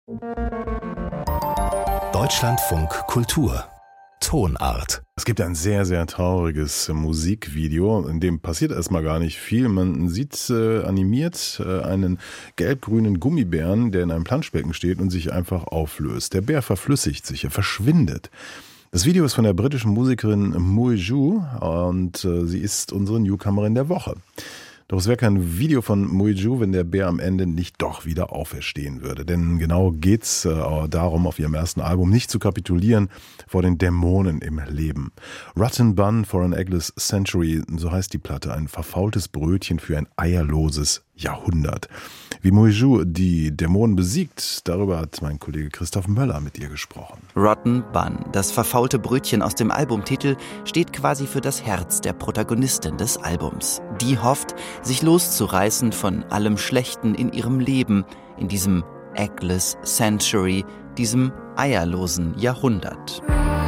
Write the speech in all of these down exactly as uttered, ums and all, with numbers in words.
Deutschlandfunk Kultur Tonart. Es gibt ein sehr, sehr trauriges Musikvideo, in dem passiert erstmal gar nicht viel. Man sieht äh, animiert äh, einen gelb-grünen Gummibären, der in einem Planschbecken steht und sich einfach auflöst. Der Bär verflüssigt sich, er verschwindet. Das Video ist von der britischen Musikerin Moiju und äh, sie ist unsere Newcomerin der Woche. Doch es wäre kein Video von Moiju, wenn der Bär am Ende nicht doch wieder auferstehen würde. Denn genau geht's äh, darum, auf ihrem ersten Album nicht zu kapitulieren vor den Dämonen im Leben. Rotten Bun for an Eggless Century, so heißt die Platte, ein verfaultes Brötchen für ein eierloses Jahrhundert. Wie Moiju die Dämonen besiegt, darüber hat mein Kollege Christoph Möller mit ihr gesprochen. Rotten Bun, das verfaulte Brötchen aus dem Albumtitel, steht quasi für das Herz der Protagonistin des Albums. Die hofft, sich loszureißen von allem Schlechten in ihrem Leben, in diesem Eggless Century, diesem eierlosen Jahrhundert.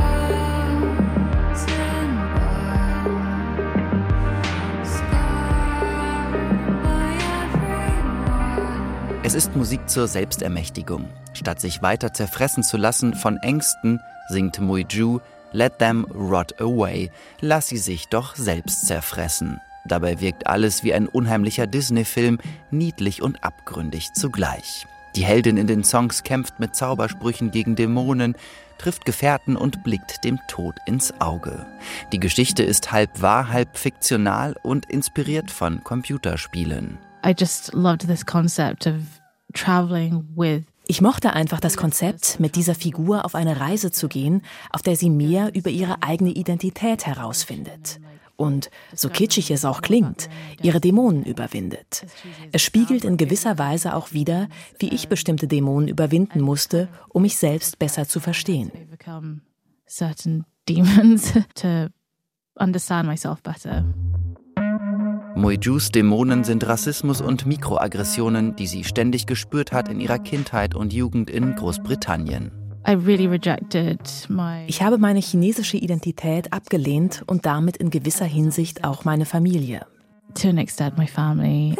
Es ist Musik zur Selbstermächtigung. Statt sich weiter zerfressen zu lassen von Ängsten, singt Moiju Let them rot away. Lass sie sich doch selbst zerfressen. Dabei wirkt alles wie ein unheimlicher Disney-Film, niedlich und abgründig zugleich. Die Heldin in den Songs kämpft mit Zaubersprüchen gegen Dämonen, trifft Gefährten und blickt dem Tod ins Auge. Die Geschichte ist halb wahr, halb fiktional und inspiriert von Computerspielen. I just loved this concept of traveling with. Ich mochte einfach das Konzept, mit dieser Figur auf eine Reise zu gehen, auf der sie mehr über ihre eigene Identität herausfindet. Und, so kitschig es auch klingt, ihre Dämonen überwindet. Es spiegelt in gewisser Weise auch wider, wie ich bestimmte Dämonen überwinden musste, um mich selbst besser zu verstehen. Certain demons to understand myself better. Moijus Dämonen sind Rassismus und Mikroaggressionen, die sie ständig gespürt hat in ihrer Kindheit und Jugend in Großbritannien. I really rejected my Ich habe meine chinesische Identität abgelehnt und damit in gewisser Hinsicht auch meine Familie. To an extent, my family.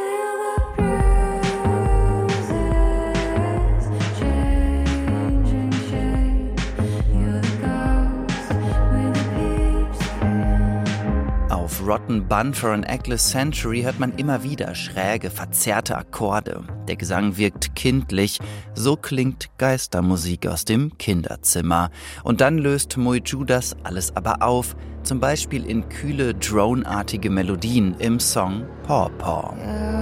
Auf Rotten Bun for an Eggless Century hört man immer wieder schräge, verzerrte Akkorde. Der Gesang wirkt kindlich, so klingt Geistermusik aus dem Kinderzimmer. Und dann löst Moiju das alles aber auf, zum Beispiel in kühle, droneartige Melodien im Song Paw Paw.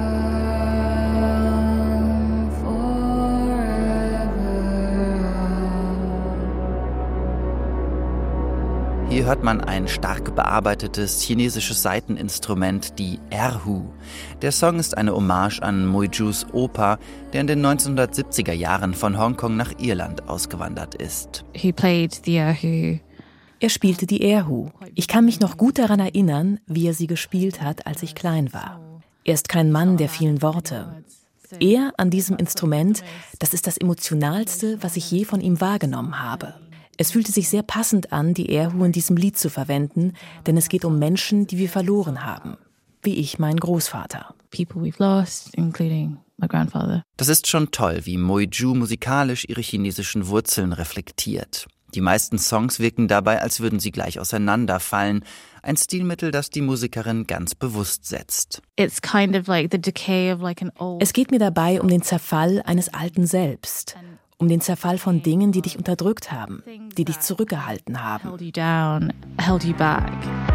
Hier hört man ein stark bearbeitetes chinesisches Saiteninstrument, die Erhu. Der Song ist eine Hommage an Moijus Opa, der in den neunzehnhundertsiebziger Jahren von Hongkong nach Irland ausgewandert ist. He played the Erhu. Er spielte die Erhu. Ich kann mich noch gut daran erinnern, wie er sie gespielt hat, als ich klein war. Er ist kein Mann der vielen Worte. Er an diesem Instrument, das ist das Emotionalste, was ich je von ihm wahrgenommen habe. Es fühlte sich sehr passend an, die Erhu in diesem Lied zu verwenden, denn es geht um Menschen, die wir verloren haben. Wie ich meinen Großvater. People we've lost, including my grandfather. Das ist schon toll, wie Moiju musikalisch ihre chinesischen Wurzeln reflektiert. Die meisten Songs wirken dabei, als würden sie gleich auseinanderfallen. Ein Stilmittel, das die Musikerin ganz bewusst setzt. It's kind of like the decay of like an old. Es geht mir dabei um den Zerfall eines alten Selbst. Um den Zerfall von Dingen, die dich unterdrückt haben, die dich zurückgehalten haben. Held you down, held you back.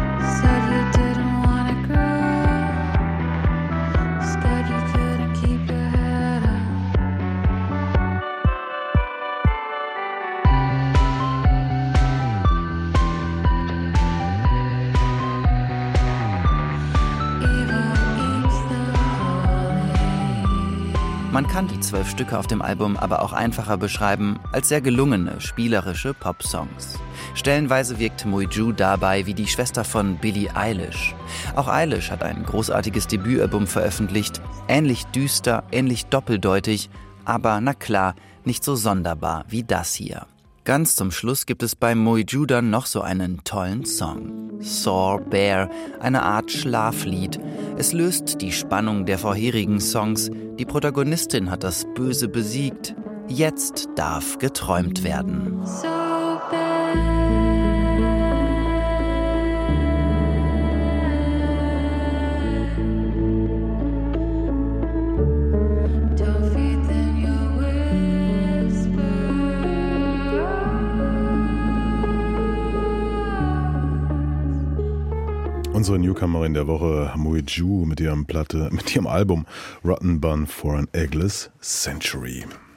Man kann die zwölf Stücke auf dem Album aber auch einfacher beschreiben als sehr gelungene, spielerische Popsongs. Stellenweise wirkt Moiju dabei wie die Schwester von Billie Eilish. Auch Eilish hat ein großartiges Debütalbum veröffentlicht, ähnlich düster, ähnlich doppeldeutig, aber na klar, nicht so sonderbar wie das hier. Ganz zum Schluss gibt es bei Moiju dann noch so einen tollen Song. Sore Bear, eine Art Schlaflied. Es löst die Spannung der vorherigen Songs. Die Protagonistin hat das Böse besiegt. Jetzt darf geträumt werden. So bad. Don't feed them your whisper. Unsere Newcomerin der Woche, Muiju, mit ihrem Platte, mit ihrem Album Rotten Bun for an Eggless Century.